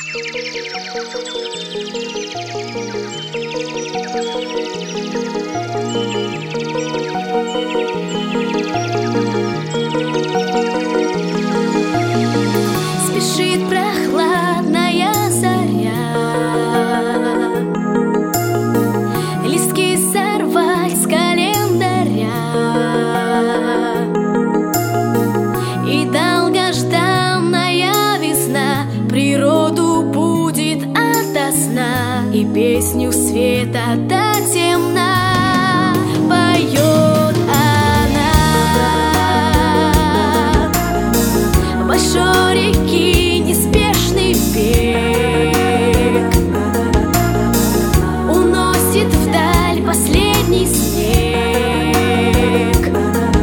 Спешит прохладная заря, листки сорвать с календаря, и долгожданная весна природу будет ото сна, и песню света до темна поет она. Большой реки неспешный бег уносит вдаль последний снег.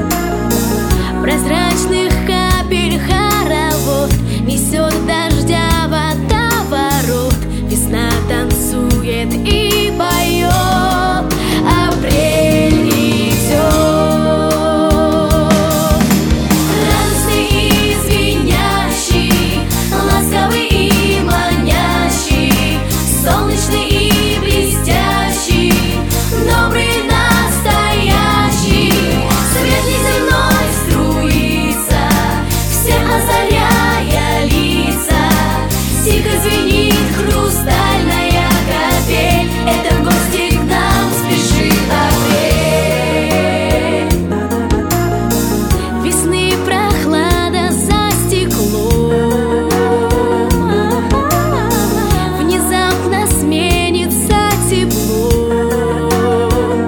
Прозрачных капель хоровод несет дождя водоворот. Весна танцует и поет, апрель идет. Радостный и звенящий, ласковый и манящий, солнечный и блестящий, добрый настоящий. Свет неземной струится, всех озаряя лица. Тихо звенит хрустальная капель, это в гости к нам спешит апрель. Весны прохлада за стеклом внезапно сменится теплом.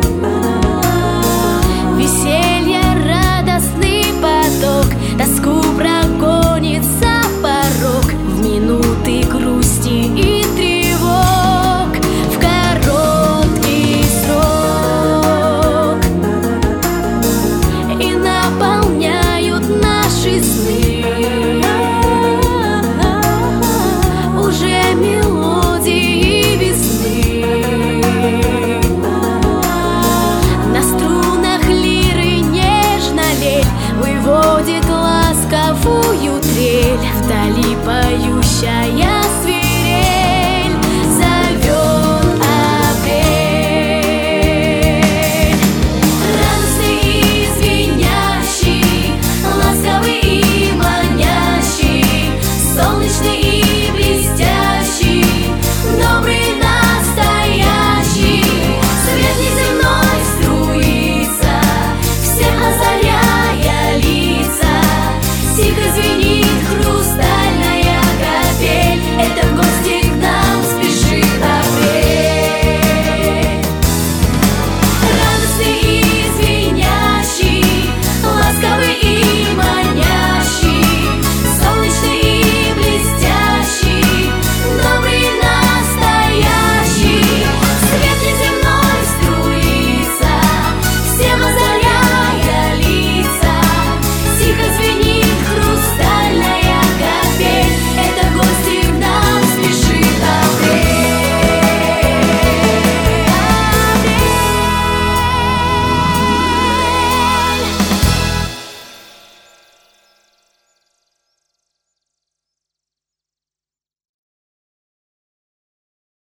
Веселье, радостный поток тоску прогонит за порог. В минуты грусти и тревог, в короткий срок, и наполняют наши сны уже мелодии весны. На струнах лиры нежно лель выводит